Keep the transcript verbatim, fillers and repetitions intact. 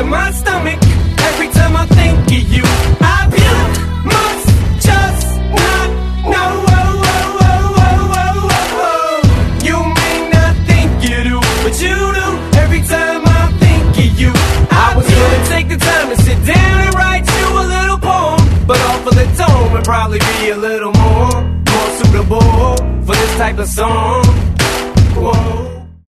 in my stomach every time I think of you. I you must just not know. Whoa, whoa, whoa, whoa, whoa, whoa, whoa. You may not think you do, but you do every time I think of you. I was gonna take the time to sit down and write you a little poem, but off of the tone would probably be a little more, more suitable for this type of song. Whoa.